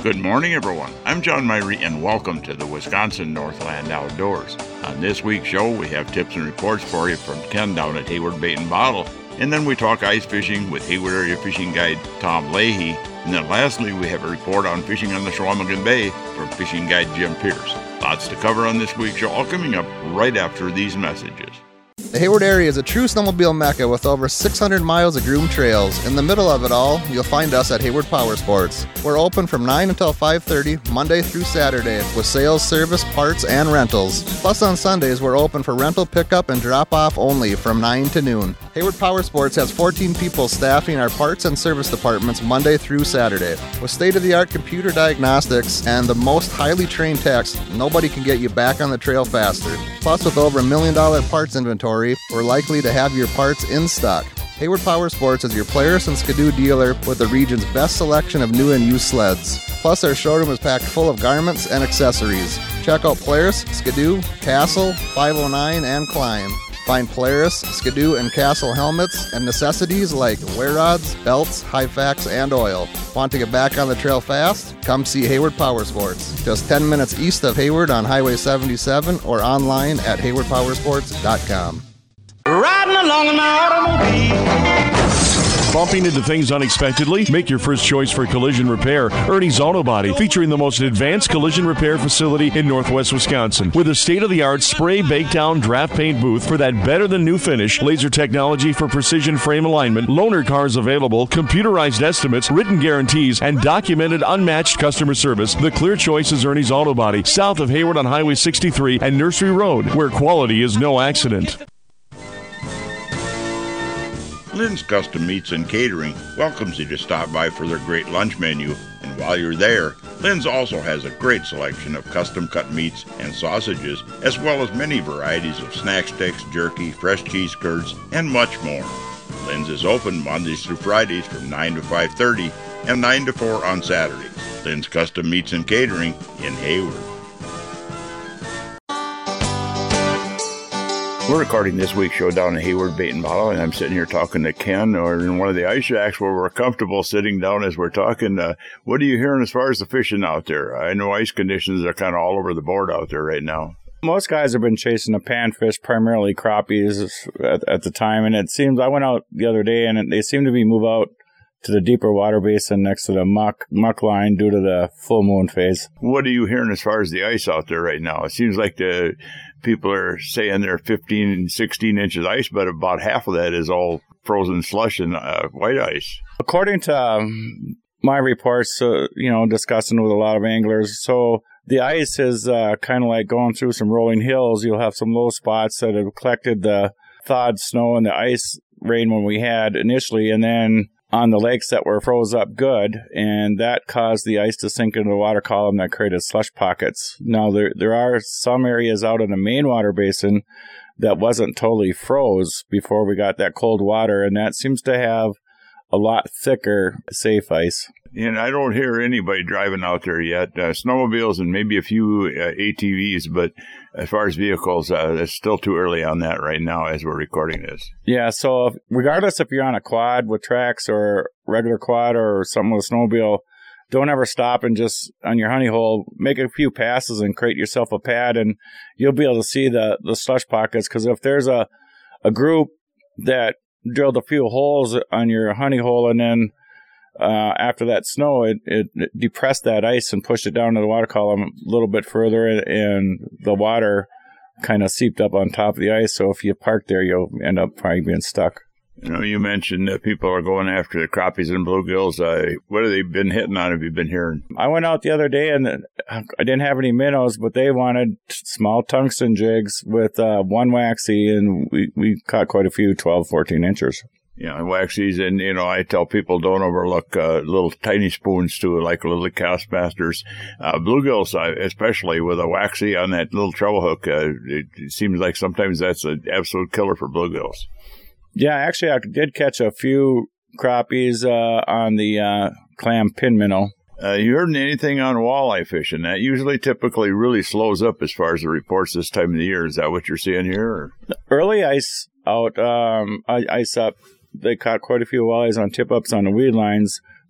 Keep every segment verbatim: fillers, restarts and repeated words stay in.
Good morning, everyone. I'm John Myrie, and welcome to the Wisconsin Northland Outdoors. On this week's show, we have tips and reports for you from Ken down at Hayward Bait and Bottle, and then we talk ice fishing with Hayward Area Fishing Guide Tom Leahy, and then lastly, we have a report on fishing on the Chequamegon Bay from Fishing Guide Jim Pierce. Lots to cover on this week's show, all coming up right after these messages. The Hayward area is a true snowmobile mecca with over six hundred miles of groomed trails. In the middle of it all, you'll find us at Hayward Power Sports. We're open from nine until five thirty, Monday through Saturday, with sales, service, parts, and rentals. Plus on Sundays, we're open for rental pickup and drop-off only from nine to noon. Hayward Power Sports has fourteen people staffing our parts and service departments Monday through Saturday. With state-of-the-art computer diagnostics and the most highly trained techs, nobody can get you back on the trail faster. Plus, with over a million dollar parts inventory, we're likely to have your parts in stock. Hayward Power Sports is your Polaris and Skidoo dealer with the region's best selection of new and used sleds. Plus, our showroom is packed full of garments and accessories. Check out Polaris, Skidoo, Castle, five oh nine, and Climb. Find Polaris, Skidoo, and Castle helmets and necessities like wear rods, belts, Hyfax, and oil. Want to get back on the trail fast? Come see Hayward Power Sports. Just ten minutes east of Hayward on Highway seventy-seven or online at hayward power sports dot com. Riding along in my automobile. Bumping into things unexpectedly? Make your first choice for collision repair. Ernie's Auto Body, featuring the most advanced collision repair facility in northwest Wisconsin. With a state-of-the-art spray bake-down draft paint booth for that better-than-new finish, laser technology for precision frame alignment, loaner cars available, computerized estimates, written guarantees, and documented unmatched customer service, the clear choice is Ernie's Auto Body, south of Hayward on Highway sixty-three and Nursery Road, where quality is no accident. Lynn's Custom Meats and Catering welcomes you to stop by for their great lunch menu, and while you're there, Lynn's also has a great selection of custom-cut meats and sausages, as well as many varieties of snack sticks, jerky, fresh cheese curds, and much more. Lynn's is open Mondays through Fridays from nine to five thirty and nine to four on Saturdays. Lynn's Custom Meats and Catering in Hayward. We're recording this week's show down at Hayward Bait and Bottle, and I'm sitting here talking to Ken, or in one of the ice shacks where we're comfortable sitting down as we're talking. Uh, what are you hearing as far as the fishing out there? I know ice conditions are kind of all over the board out there right now. Most guys have been chasing the panfish, primarily crappies at, at the time, and it seems, I went out the other day, and they seem to be moved out to the deeper water basin next to the muck muck line due to the full moon phase. What are you hearing as far as the ice out there right now? It seems like the people are saying they're fifteen, sixteen inches ice, but about half of that is all frozen slush and uh, white ice. According to um, my reports, uh, you know, discussing with a lot of anglers, so the ice is uh, kind of like going through some rolling hills. You'll have some low spots that have collected the thawed snow and the ice rain when we had initially, and then on the lakes that were froze up good, and that caused the ice to sink into the water column that created slush pockets. Now, there there are some areas out in the main water basin that wasn't totally froze before we got that cold water, and that seems to have a lot thicker, safe ice. And I don't hear anybody driving out there yet. Uh, snowmobiles and maybe a few uh, A T Vs, but as far as vehicles, uh, it's still too early on that right now as we're recording this. Yeah, so if, regardless if you're on a quad with tracks or regular quad or something with a snowmobile, don't ever stop and just, on your honey hole, make a few passes and create yourself a pad, and you'll be able to see the, the slush pockets, because if there's a, a group that drilled a few holes on your honey hole and then Uh, after that snow, it, it, it depressed that ice and pushed it down to the water column a little bit further, and, and the water kind of seeped up on top of the ice. So if you park there, you'll end up probably being stuck. You know, you mentioned that people are going after the crappies and bluegills. Uh, what have they been hitting on? Have you been hearing? I went out the other day, and I didn't have any minnows, but they wanted small tungsten jigs with uh, one waxy, and we, we caught quite a few twelve, fourteen inchers. Yeah, waxies, and, you know, I tell people don't overlook uh, little tiny spoons, too, like little Castmasters. Uh, bluegills, uh, especially with a waxy on that little treble hook, uh, it, it seems like sometimes that's an absolute killer for bluegills. Yeah, actually, I did catch a few crappies uh, on the uh, clam pin minnow. Uh, you heard anything on walleye fishing? That usually typically really slows up as far as the reports this time of the year. Is that what you're seeing here? Or? Early ice out, um, ice up. They caught quite a few walleyes on tip-ups on the weed lines.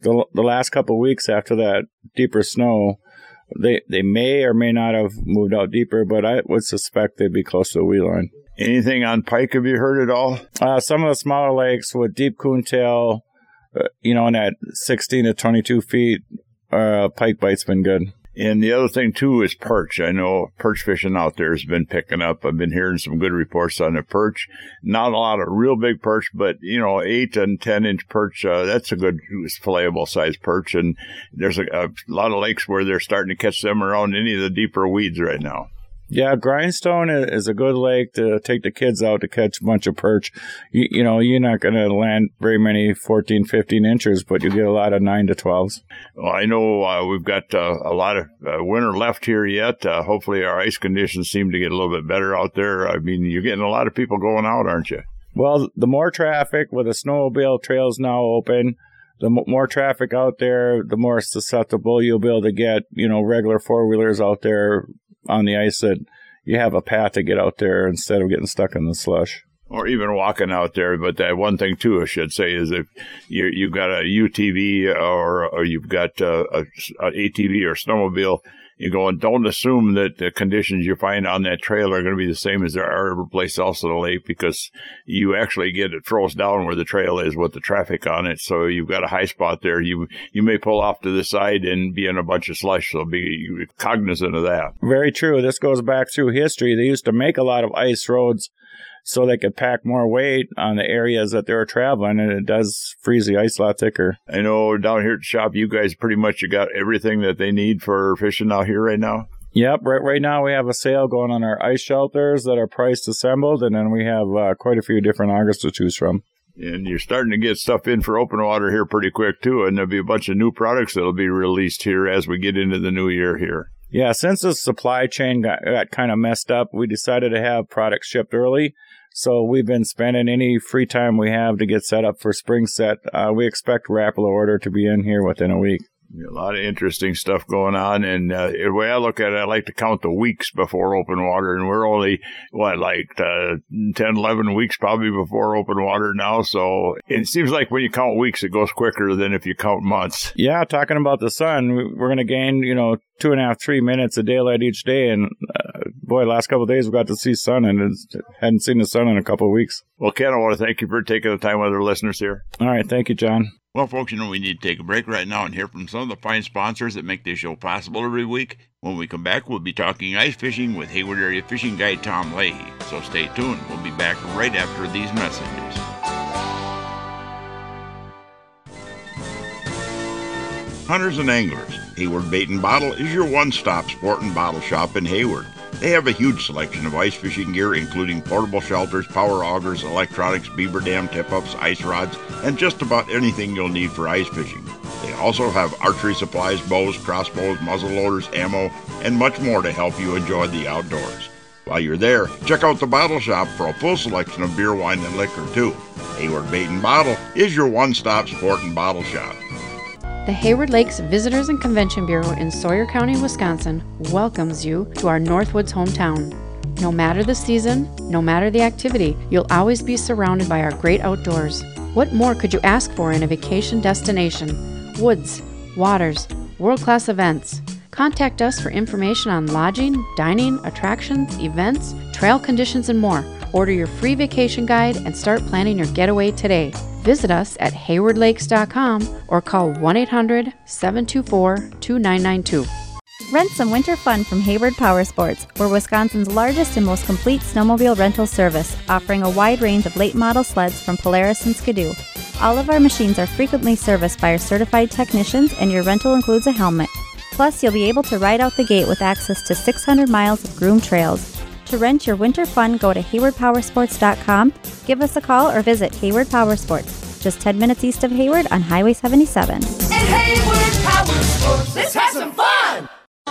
the the last couple of weeks after that deeper snow, they they may or may not have moved out deeper, but I would suspect they'd be close to the weed line. Anything on pike, have you heard at all? Uh, some of the smaller lakes with deep coontail, uh, you know, in that sixteen to twenty-two feet, uh, pike bite's been good. And the other thing, too, is perch. I know perch fishing out there has been picking up. I've been hearing some good reports on the perch. Not a lot of real big perch, but, you know, eight and ten-inch perch, uh, that's a good filletable-sized perch. And there's a, a lot of lakes where they're starting to catch them around any of the deeper weeds right now. Yeah, Grindstone is a good lake to take the kids out to catch a bunch of perch. You, you know, you're not going to land very many fourteen, fifteen inches, but you get a lot of nine to twelves. Well, I know uh, we've got uh, a lot of uh, winter left here yet. Uh, hopefully our ice conditions seem to get a little bit better out there. I mean, you're getting a lot of people going out, aren't you? Well, the more traffic with the snowmobile trails now open, the more traffic out there, the more susceptible you'll be able to get, you know, regular four-wheelers out there on the ice that you have a path to get out there instead of getting stuck in the slush. Or even walking out there. But that one thing, too, I should say, is if you, you've got a U T V or, or you've got a, a, a A T V or snowmobile, you go and don't assume that the conditions you find on that trail are going to be the same as there are every place else in the lake, because you actually get it froze down where the trail is with the traffic on it. So you've got a high spot there. You you may pull off to the side and be in a bunch of slush. So be cognizant of that. Very true. This goes back through history. They used to make a lot of ice roads so they could pack more weight on the areas that they were traveling, and it does freeze the ice a lot thicker. I know down here at the shop, you guys pretty much you got everything that they need for fishing out here right now. Yep, right right now we have a sale going on our ice shelters that are priced assembled, and then we have uh, quite a few different augers to choose from. And you're starting to get stuff in for open water here pretty quick, too, and there'll be a bunch of new products that'll be released here as we get into the new year here. Yeah, since the supply chain got, got kind of messed up, we decided to have products shipped early. So we've been spending any free time we have to get set up for spring set. Uh, we expect Rapala order to be in here within a week. A lot of interesting stuff going on, and uh, the way I look at it, I like to count the weeks before open water, and we're only, what, like uh, ten, eleven weeks probably before open water now, so it seems like when you count weeks, it goes quicker than if you count months. Yeah, talking about the sun, we're going to gain, you know, two and a half, three minutes of daylight each day, and uh, boy, last couple of days we got to see sun, and it's, hadn't seen the sun in a couple of weeks. Well, Ken, I want to thank you for taking the time with our listeners here. All right, thank you, John. Well, folks, you know, we need to take a break right now and hear from some of the fine sponsors that make this show possible every week. When we come back, we'll be talking ice fishing with Hayward Area Fishing Guide Tom Leahy. So stay tuned. We'll be back right after these messages. Hunters and anglers, Hayward Bait and Bottle is your one-stop sport and bottle shop in Hayward. They have a huge selection of ice fishing gear, including portable shelters, power augers, electronics, beaver dam tip-ups, ice rods, and just about anything you'll need for ice fishing. They also have archery supplies, bows, crossbows, muzzle loaders, ammo, and much more to help you enjoy the outdoors. While you're there, check out the bottle shop for a full selection of beer, wine, and liquor, too. Hayward Bait and Bottle is your one-stop sport and bottle shop. The Hayward Lakes Visitors and Convention Bureau in Sawyer County, Wisconsin welcomes you to our Northwoods hometown. No matter the season, no matter the activity, you'll always be surrounded by our great outdoors. What more could you ask for in a vacation destination? Woods, waters, world-class events. Contact us for information on lodging, dining, attractions, events, trail conditions, and more. Order your free vacation guide and start planning your getaway today. Visit us at hayward lakes dot com or call one eight hundred, seven two four, two nine nine two. Rent some winter fun from Hayward Power Sports. We're Wisconsin's largest and most complete snowmobile rental service, offering a wide range of late model sleds from Polaris and Skidoo. All of our machines are frequently serviced by our certified technicians, and your rental includes a helmet. Plus, you'll be able to ride out the gate with access to six hundred miles of groomed trails. To rent your winter fun, go to hayward power sports dot com, give us a call, or visit Hayward Power Sports, just ten minutes east of Hayward on Highway seventy-seven. At Hayward Power Sports, let's have some fun!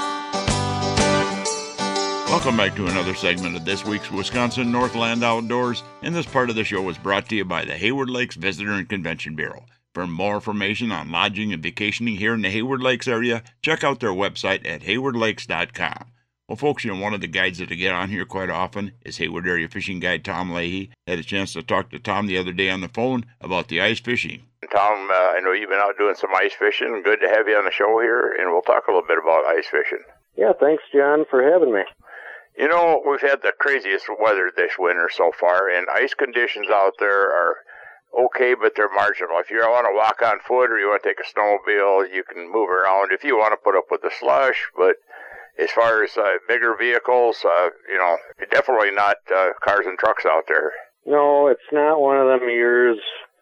Welcome back to another segment of this week's Wisconsin Northland Outdoors, and this part of the show was brought to you by the Hayward Lakes Visitor and Convention Bureau. For more information on lodging and vacationing here in the Hayward Lakes area, check out their website at hayward lakes dot com. Well, folks, you know, one of the guides that I get on here quite often is Hayward Area Fishing Guide Tom Leahy. Had a chance to talk to Tom the other day on the phone about the ice fishing. Tom, uh, I know you've been out doing some ice fishing. Good to have you on the show here, and we'll talk a little bit about ice fishing. Yeah, thanks, John, for having me. You know, we've had the craziest weather this winter so far, and ice conditions out there are okay, but they're marginal. If you want to walk on foot or you want to take a snowmobile, you can move around. If you want to put up with the slush, but as far as uh, bigger vehicles, uh, you know, definitely not uh, cars and trucks out there. No, it's not one of them years,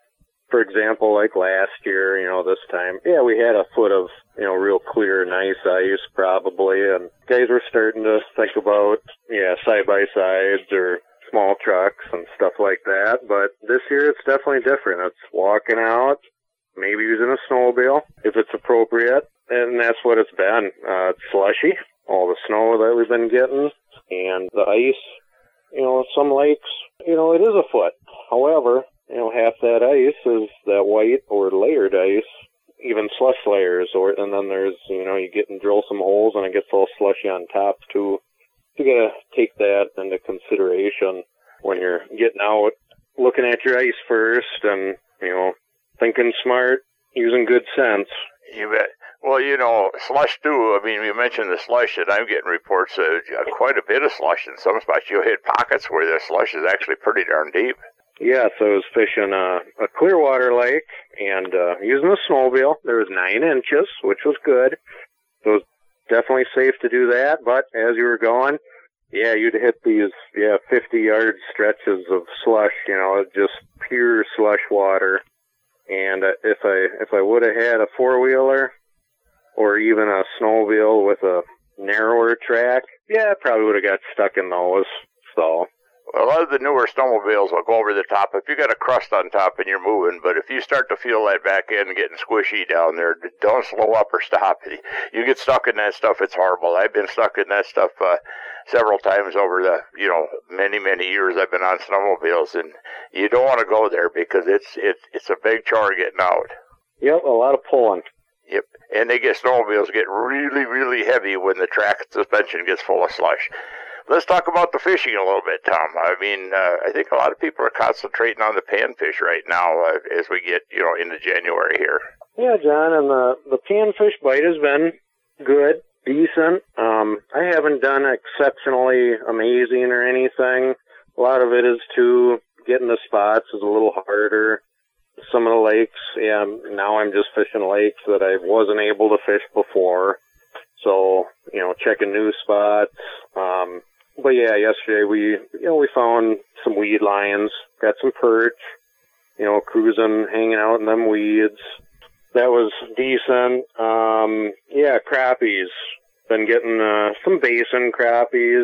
for example, like last year, you know, this time. Yeah, we had a foot of, you know, real clear, nice ice probably, and guys were starting to think about, yeah, side-by-sides or small trucks and stuff like that. But this year it's definitely different. It's walking out, maybe using a snowmobile if it's appropriate, and that's what it's been. Uh, it's slushy, all the snow that we've been getting, and the ice, you know, some lakes, you know, it is a foot. However, you know, half that ice is that white or layered ice, even slush layers, or and then there's, you know, you get and drill some holes and it gets all slushy on top too. You gotta take that into consideration when you're getting out, looking at your ice first, and, you know, thinking smart, using good sense. You bet. Well, you know, slush too. I mean, you mentioned the slush, and I'm getting reports of quite a bit of slush in some spots. You'll hit pockets where the slush is actually pretty darn deep. Yeah, so I was fishing a, a Clearwater lake and uh, using a snowmobile. There was nine inches, which was good. So it was definitely safe to do that. But as you were going, yeah, you'd hit these yeah fifty-yard stretches of slush. You know, just pure slush water. And uh, if I if I would have had a four wheeler or even a snowmobile with a narrower track, yeah, I probably would have got stuck in those. So. Well, a lot of the newer snowmobiles will go over the top if you got a crust on top and you're moving, but if you start to feel that back end getting squishy down there, don't slow up or stop. You get stuck in that stuff, it's horrible. I've been stuck in that stuff uh, several times over the, you know, many, many years I've been on snowmobiles, and you don't want to go there because it's, it's, it's a big chore getting out. Yep, a lot of pulling. Yep, and they get snowmobiles get really, really heavy when the track suspension gets full of slush. Let's talk about the fishing a little bit, Tom. I mean, uh, I think a lot of people are concentrating on the panfish right now uh, as we get, you know, into January here. Yeah, John, and the, the panfish bite has been good, decent. Um, I haven't done exceptionally amazing or anything. A lot of it is, too, getting the spots is a little harder. Some of the lakes, yeah, now I'm just fishing lakes that I wasn't able to fish before. So, you know, checking new spots. Um, But yeah, yesterday we, you know, we found some weed lines, got some perch, you know, cruising, hanging out in them weeds. That was decent. Um, yeah, crappies. Been getting, uh, some basin crappies,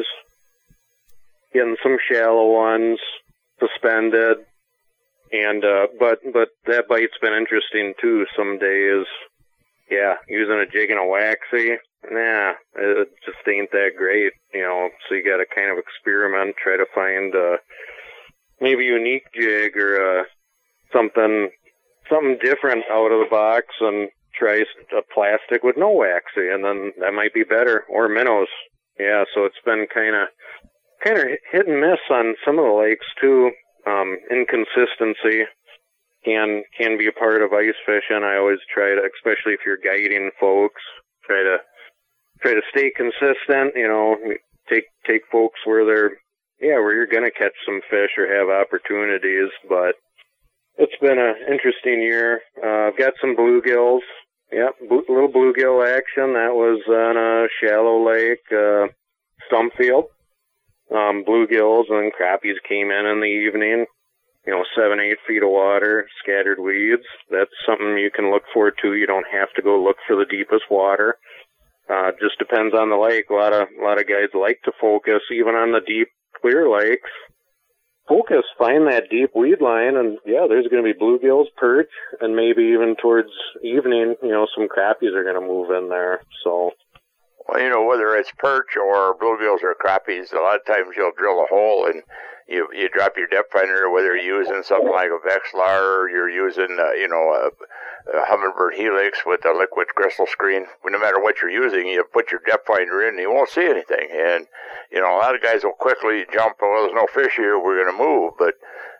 getting some shallow ones, suspended. And, uh, but, but that bite's been interesting too some days. Yeah, using a jig and a waxy. Nah, it just ain't that great, you know, so you gotta kind of experiment, try to find a maybe unique jig or uh, something something different out of the box, and try a plastic with no waxy, and then that might be better, or minnows. Yeah, so it's been kind of kind of hit and miss on some of the lakes too. Um, inconsistency can can be a part of ice fishing. I always try to, especially if you're guiding folks, try to Try to stay consistent, you know, take take folks where they're, yeah, where you're going to catch some fish or have opportunities. But it's been an interesting year. Uh, I've got some bluegills. Yep, b- little bluegill action. That was on a shallow lake, uh, stump field. Um, bluegills and crappies came in in the evening. You know, seven, eight feet of water, scattered weeds. That's something you can look for, too. You don't have to go look for the deepest water. Uh, just depends on the lake. A lot of, a lot of guys like to focus even on the deep, clear lakes. Focus, find that deep weed line, and yeah, there's going to be bluegills, perch, and maybe even towards evening, you know, some crappies are going to move in there. So, well, you know, whether it's perch or bluegills or crappies, a lot of times you'll drill a hole and you you drop your depth finder, whether you're using something like a Vexilar or you're using, uh, you know, a, a Humminbird Helix with a liquid crystal screen. No matter what you're using, you put your depth finder in and you won't see anything. And, you know, a lot of guys will quickly jump, well, there's no fish here, we're going to move. But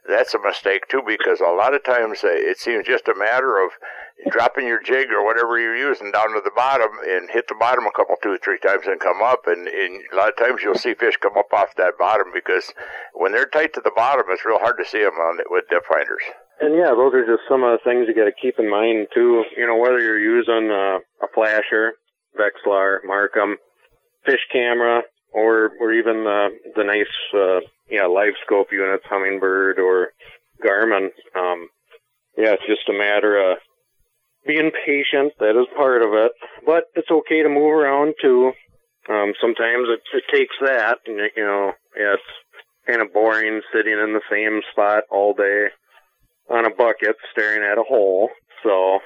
that's a mistake too, because a lot of times uh, it seems just a matter of dropping your jig or whatever you're using down to the bottom and hit the bottom a couple, two, three times and come up. And, and a lot of times you'll see fish come up off that bottom because when they're tight to the bottom, it's real hard to see them on it with depth finders. And yeah, those are just some of the things you got to keep in mind too. You know, whether you're using uh, a flasher, Vexilar, Markham, fish camera, or or even the the nice uh, yeah live scope units, Humminbird or Garmin. Um, yeah, it's just a matter of being patient. That is part of it, but it's okay to move around too. Um, sometimes it, it takes that, and you know, yeah, it's kind of boring sitting in the same spot all day on a bucket staring at a hole. So,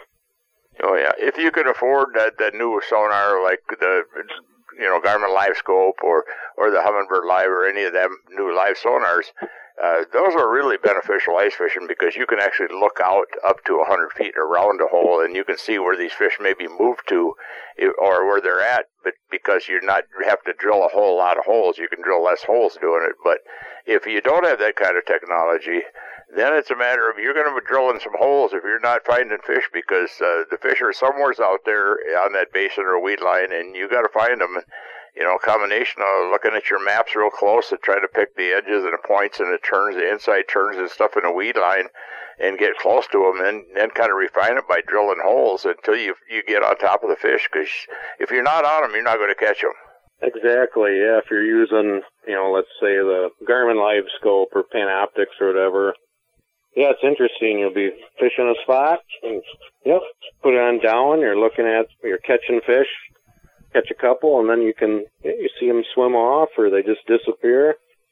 oh yeah, if you can afford that that new sonar like the you know Garmin Live Scope or or the Humminbird Live or any of them new live sonars, uh, those are really beneficial ice fishing because you can actually look out up to one hundred feet around a hole and you can see where these fish may be moved to or where they're at. But because you're not you have to drill a whole lot of holes, you can drill less holes doing it. But if you don't have that kind of technology, then it's a matter of you're going to be drilling some holes if you're not finding fish because uh, the fish are somewheres out there on that basin or weed line, and you got to find them. And, you know, a combination of looking at your maps real close and trying to pick the edges and the points and the turns, the inside turns and stuff in a weed line, and get close to them, and then kind of refine it by drilling holes until you you get on top of the fish. Because if you're not on them, you're not going to catch them. Exactly, yeah. If you're using, you know, let's say the Garmin Live Scope or Panoptix or whatever, yeah, it's interesting. You'll be fishing a spot, and yep, put it on down. You're looking at, you're catching fish, catch a couple, and then you can yeah, you see them swim off or they just disappear.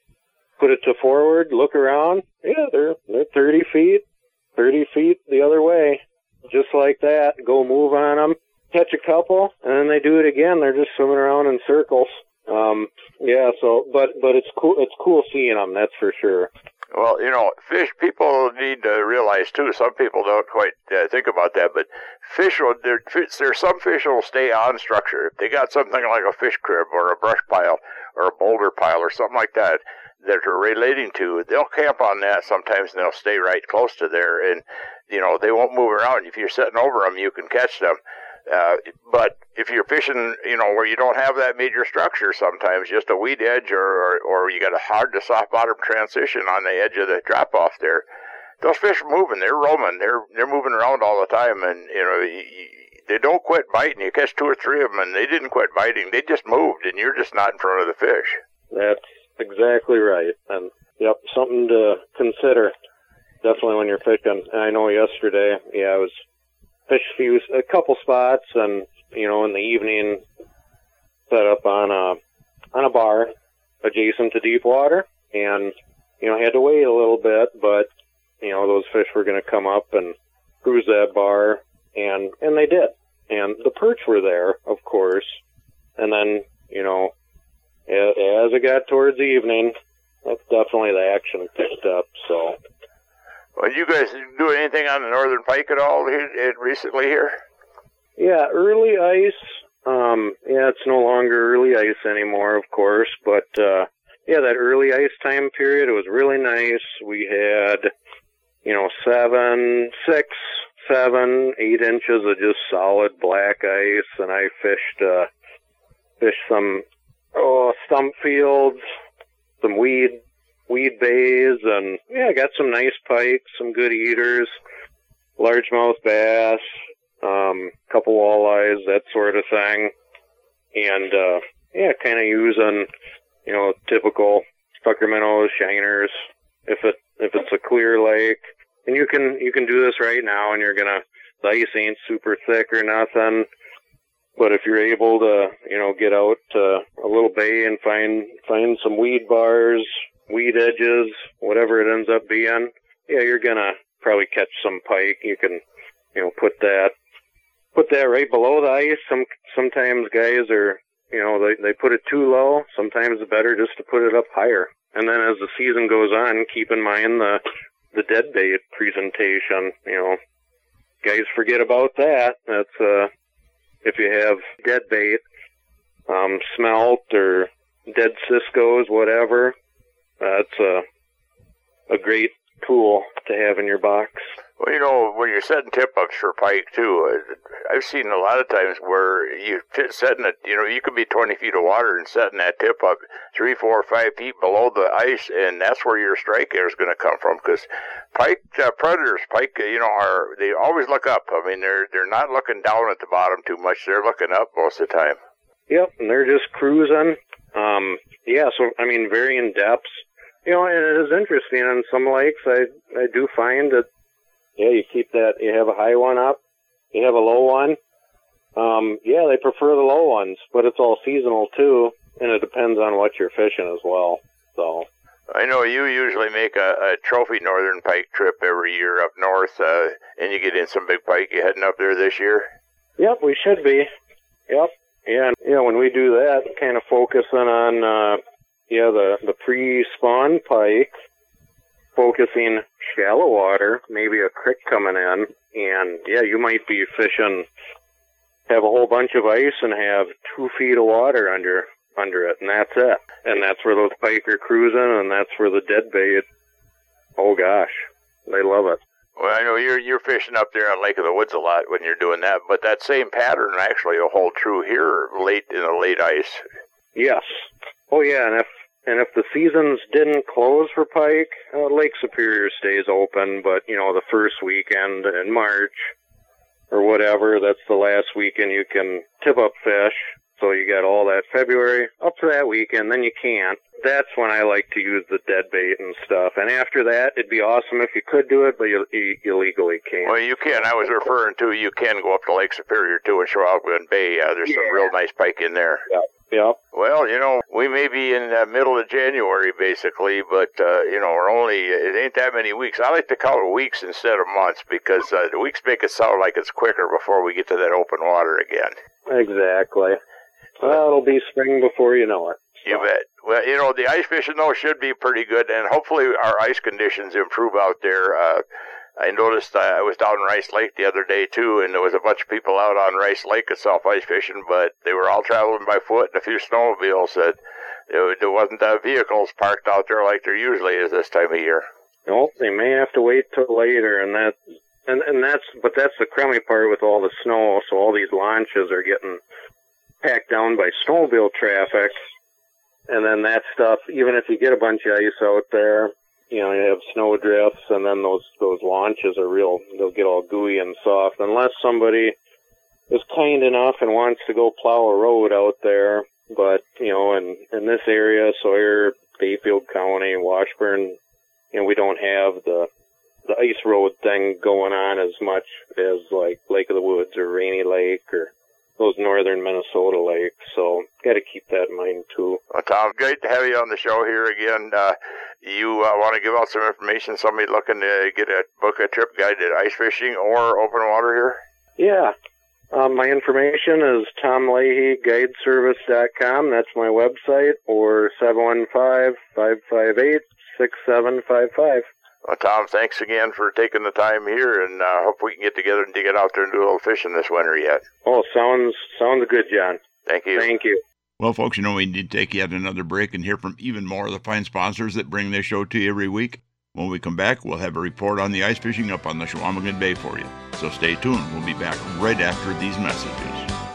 Put it to forward, look around. Yeah, they're they're thirty feet, thirty feet the other way, just like that. Go move on them, catch a couple, and then they do it again. They're just swimming around in circles. Um, yeah, so but but it's cool. It's cool seeing them. That's for sure. Well, you know, fish, people need to realize, too, some people don't quite uh, think about that, but fish, will, there, there's some fish that will stay on structure. If they got something like a fish crib or a brush pile or a boulder pile or something like that that they're relating to, they'll camp on that sometimes and they'll stay right close to there, and, you know, they won't move around. If you're sitting over them, you can catch them. Uh, but if you're fishing, you know, where you don't have that major structure sometimes, just a weed edge or, or, or you got a hard to soft bottom transition on the edge of the drop off there, those fish are moving, they're roaming, they're, they're moving around all the time, and, you know, you, you, they don't quit biting. You catch two or three of them and they didn't quit biting, they just moved and you're just not in front of the fish. That's exactly right. And yep, something to consider definitely when you're fishing. And I know yesterday, yeah, I was fish a few, a couple spots, and you know, in the evening, set up on a on a bar adjacent to deep water, and you know, had to wait a little bit, but you know, those fish were going to come up and cruise that bar, and and they did, and the perch were there, of course, and then you know, as it got towards the evening, that's definitely the action picked up. So. Well, you guys do anything on the Northern Pike at all here, recently here? Yeah, early ice. Um, yeah, it's no longer early ice anymore, of course. But, uh, yeah, that early ice time period, it was really nice. We had, you know, seven, six, seven, eight inches of just solid black ice. And I fished, uh, fished some, oh, stump fields, some weed weed bays, and yeah, got some nice pike, some good eaters, largemouth bass, um, couple walleyes, that sort of thing. And uh, yeah, kind of using, you know, typical sucker minnows, shiners, if it if it's a clear lake. And you can you can do this right now, and you're gonna the ice ain't super thick or nothing. But if you're able to, you know, get out to a little bay and find find some weed bars, weed edges, whatever it ends up being, yeah, you're gonna probably catch some pike. You can, you know, put that, put that right below the ice. Some, sometimes guys are, you know, they, they put it too low. Sometimes it's better just to put it up higher. And then as the season goes on, keep in mind the, the dead bait presentation. You know, guys forget about that. That's, uh, if you have dead bait, um, smelt or dead Cisco's, whatever, that's a, a great tool to have in your box. Well, you know, when you're setting tip-ups for pike, too, uh, I've seen a lot of times where you fit setting it, you know, you could be twenty feet of water and setting that tip-up three, four, five feet below the ice, and that's where your strike air is going to come from, because pike, uh, predators, pike, uh, you know, are, they always look up. I mean, they're they're not looking down at the bottom too much. They're looking up most of the time. Yep, and they're just cruising. Um, yeah, so, I mean, varying depths. You know, and it is interesting. On some lakes, I, I do find that, yeah, you keep that, you have a high one up, you have a low one. Um, yeah, they prefer the low ones, but it's all seasonal too, and it depends on what you're fishing as well. So I know you usually make a, a trophy northern pike trip every year up north, uh, and you get in some big pike. You heading up there this year? Yep, we should be. Yep. Yeah, and, you know, when we do that, kind of focusing on, uh, yeah, the, the pre-spawn pike, focusing shallow water, maybe a creek coming in, and yeah, you might be fishing, have a whole bunch of ice and have two feet of water under under it, and that's it. And that's where those pike are cruising, and that's where the dead bait, oh gosh, they love it. Well, I know you're you're fishing up there on Lake of the Woods a lot when you're doing that, but that same pattern actually will hold true here late in the late ice. Yes. Oh yeah, and if and if the seasons didn't close for pike, uh, Lake Superior stays open, but you know, the first weekend in March or whatever, that's the last weekend you can tip up fish. So you got all that February up to that weekend, then you can't. That's when I like to use the dead bait and stuff. And after that, it'd be awesome if you could do it, but you, you, you legally can't. Well, you can. I was referring to you can go up to Lake Superior, too, and Shawalquin Bay. Uh, there's yeah. some real nice pike in there. Yeah. Yeah. Well, you know, we may be in the middle of January, basically, but, uh, you know, we're only, it ain't that many weeks. I like to count weeks instead of months because uh, the weeks make it sound like it's quicker before we get to that open water again. Exactly. Well, it'll be spring before you know it. So. You bet. Well, you know, the ice fishing, though, should be pretty good, and hopefully our ice conditions improve out there. Uh, I noticed uh, I was down in Rice Lake the other day, too, and there was a bunch of people out on Rice Lake itself ice fishing, but they were all traveling by foot, and a few snowmobiles. That there, there wasn't uh, vehicles parked out there like there usually is this time of year. No, they may have to wait till later, and that, and, and that's, but that's the crummy part with all the snow, so all these launches are getting packed down by snowmobile traffic, and then that stuff, even if you get a bunch of ice out there, you know, you have snow drifts, and then those those launches are real, they'll get all gooey and soft. Unless somebody is kind enough and wants to go plow a road out there, but, you know, in, in this area, Sawyer, Bayfield County, Washburn, you know, we don't have the the ice road thing going on as much as, like, Lake of the Woods or Rainy Lake or those northern Minnesota lakes, so got to keep that in mind, too. Well, Tom, great to have you on the show here again. Uh, you uh, want to give out some information, somebody looking to get a book a trip guide to ice fishing or open water here? Yeah. Um, my information is tom leahy guide service dot com. That's my website, or seven one five, five five eight, six seven five five. Well, Tom, thanks again for taking the time here, and I uh, hope we can get together and get out there and do a little fishing this winter yet. Oh, sounds sounds good, John. Thank you. Thank you. Well, folks, you know, we need to take yet another break and hear from even more of the fine sponsors that bring this show to you every week. When we come back, we'll have a report on the ice fishing up on the Chequamegon Bay for you. So stay tuned. We'll be back right after these messages.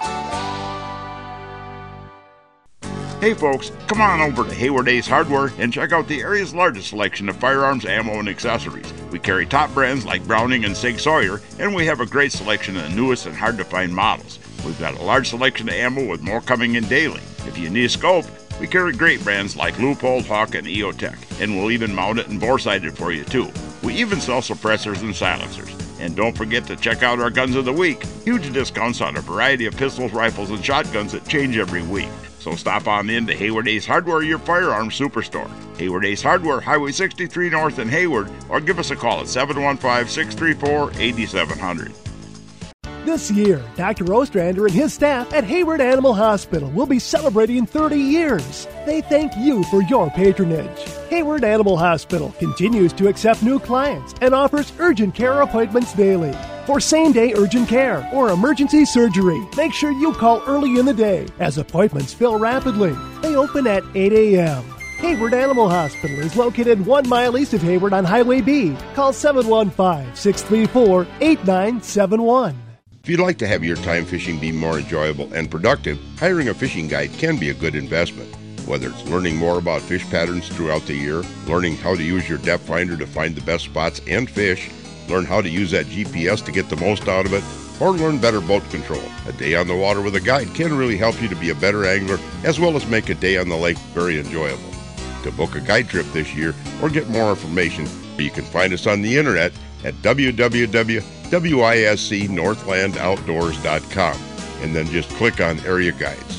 Hey folks, come on over to Hayward Ace Hardware and check out the area's largest selection of firearms, ammo, and accessories. We carry top brands like Browning and Sig Sauer, and we have a great selection of the newest and hard-to-find models. We've got a large selection of ammo with more coming in daily. If you need a scope, we carry great brands like Leupold, Hawk, and EOTech, and we'll even mount it and bore-sight it for you too. We even sell suppressors and silencers. And don't forget to check out our Guns of the Week. Huge discounts on a variety of pistols, rifles, and shotguns that change every week. So stop on in to Hayward Ace Hardware, your firearms superstore. Hayward Ace Hardware, Highway sixty-three North in Hayward, or give us a call at seven one five, six three four, eight seven zero zero. This year, Doctor Ostrander and his staff at Hayward Animal Hospital will be celebrating thirty years. They thank you for your patronage. Hayward Animal Hospital continues to accept new clients and offers urgent care appointments daily. For same-day urgent care or emergency surgery, make sure you call early in the day as appointments fill rapidly. They open at eight a.m. Hayward Animal Hospital is located one mile east of Hayward on Highway B. Call seven one five, six three four, eight nine seven one. If you'd like to have your time fishing be more enjoyable and productive, hiring a fishing guide can be a good investment. Whether it's learning more about fish patterns throughout the year, learning how to use your depth finder to find the best spots and fish, learn how to use that G P S to get the most out of it, or learn better boat control, a day on the water with a guide can really help you to be a better angler as well as make a day on the lake very enjoyable. To book a guide trip this year or get more information, you can find us on the internet at w w w dot wisc northland outdoors dot com and then just click on Area Guides.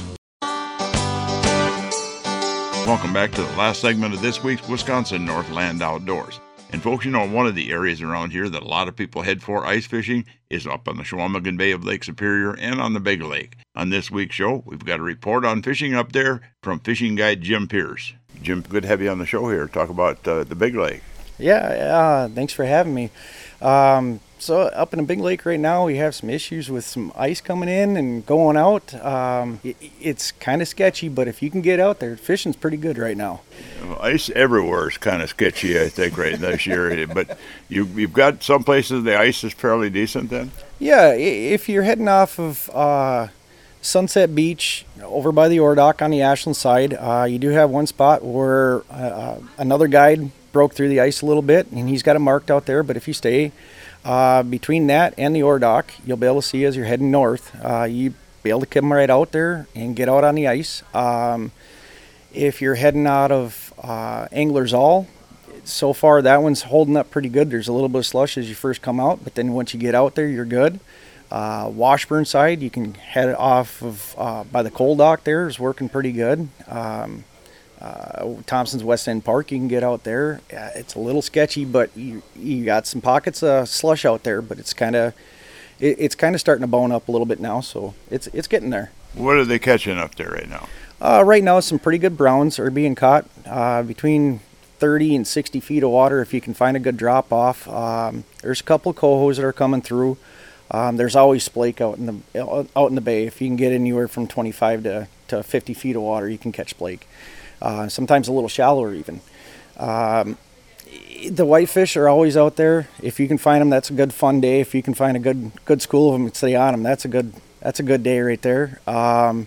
Welcome back to the last segment of this week's Wisconsin Northland Outdoors. And folks, you know, one of the areas around here that a lot of people head for ice fishing is up on the Chequamegon Bay of Lake Superior and on the Big Lake. On this week's show, we've got a report on fishing up there from fishing guide Jim Pierce. Jim, good to have you on the show here. Talk about uh, the Big Lake. Yeah, uh, thanks for having me. Um, so up in the Big Lake right now, we have some issues with some ice coming in and going out. Um, it, it's kind of sketchy, but if you can get out there, fishing's pretty good right now. Well, ice everywhere is kind of sketchy, I think, right this year. But you, you've got some places the ice is fairly decent then? Yeah, if you're heading off of uh, Sunset Beach over by the Ordock on the Ashland side, uh, you do have one spot where uh, another guide broke through the ice a little bit, and he's got it marked out there. But if you stay uh, between that and the Ordock, you'll be able to see as you're heading north. Uh, you'll be able to come right out there and get out on the ice. Um, if you're heading out of uh, Angler's All, so far that one's holding up pretty good. There's a little bit of slush as you first come out, but then once you get out there, you're good. Uh, Washburn side, you can head off of uh, by the Coal Dock there is working pretty good. Um, Uh, Thompson's West End Park, you can get out there. Uh, it's a little sketchy, but you you got some pockets of slush out there, but it's kind of it, it's kind of starting to bone up a little bit now, so it's it's getting there. What are they catching up there right now? Uh, right now, some pretty good browns are being caught uh, between thirty and sixty feet of water if you can find a good drop off. Um, there's a couple of cohos that are coming through. Um, there's always splake out in the out in the bay. If you can get anywhere from twenty-five to, to fifty feet of water, you can catch splake. Uh, sometimes a little shallower even. Um, the whitefish are always out there. If you can find them, that's a good fun day. If you can find a good good school of them and stay on them, that's a good that's a good day right there. Um,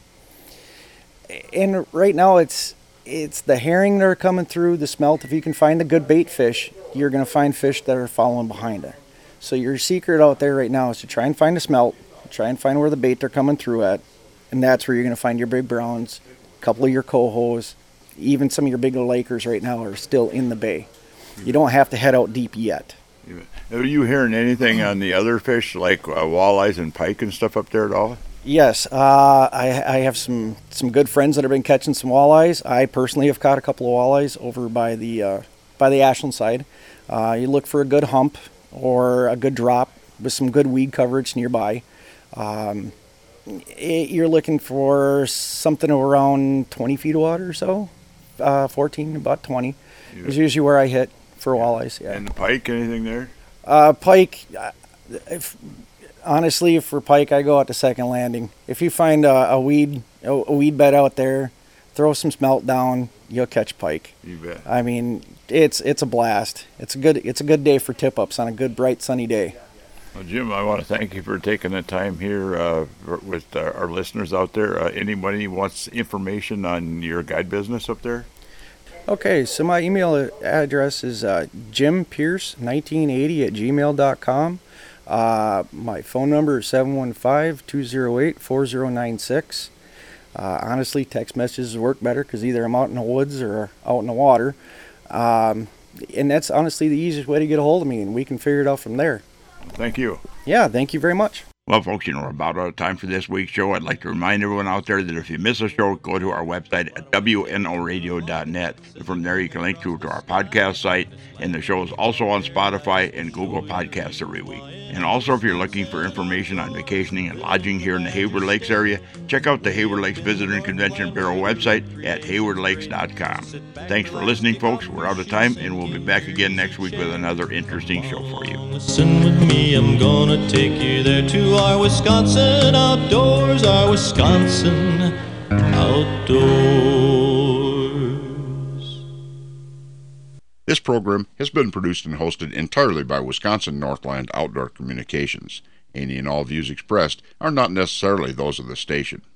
and right now it's it's the herring that are coming through, the smelt. If you can find the good bait fish, you're going to find fish that are following behind it. So your secret out there right now is to try and find a smelt, try and find where the bait they're coming through at, and that's where you're going to find your big browns, a couple of your cohos. Even some of your bigger Lakers right now are still in the bay. You don't have to head out deep yet. Are you hearing anything on the other fish, like uh, walleyes and pike and stuff up there at all? Yes, uh, I, I have some, some good friends that have been catching some walleyes. I personally have caught a couple of walleyes over by the uh, by the Ashland side. Uh, you look for a good hump or a good drop with some good weed coverage nearby. Um, it, you're looking for something around twenty feet of water or so. Uh, fourteen, about twenty yeah. is usually where I hit for walleyes. Yeah. And the pike, anything there? Uh, pike, uh, if, honestly, for pike, I go out to Second Landing. If you find a, a weed a, a weed bed out there, throw some smelt down, you'll catch pike. You bet. I mean, it's it's a blast. It's a good it's a good day for tip ups on a good bright sunny day. Well, Jim, I want to thank you for taking the time here uh, with uh, our listeners out there. Uh, anybody wants information on your guide business up there? Okay, so my email address is uh, jim pierce nineteen eighty at gmail dot com. Uh, my phone number is seven one five, two oh eight, four oh nine six. Uh, honestly, text messages work better because either I'm out in the woods or out in the water. Um, and that's honestly the easiest way to get a hold of me, and we can figure it out from there. Thank you. Yeah, thank you very much. Well, folks, you know, we're about out of time for this week's show. I'd like to remind everyone out there that if you miss a show, go to our website at w n o radio dot net. From there, you can link through to our podcast site, and the show is also on Spotify and Google Podcasts every week. And also, if you're looking for information on vacationing and lodging here in the Hayward Lakes area, check out the Hayward Lakes Visitor and Convention Bureau website at hayward lakes dot com. Thanks for listening, folks. We're out of time, and we'll be back again next week with another interesting show for you. Listen with me, I'm gonna take you there to our Wisconsin outdoors, our Wisconsin outdoors. This program has been produced and hosted entirely by Wisconsin Northland Outdoor Communications. Any and all views expressed are not necessarily those of the station.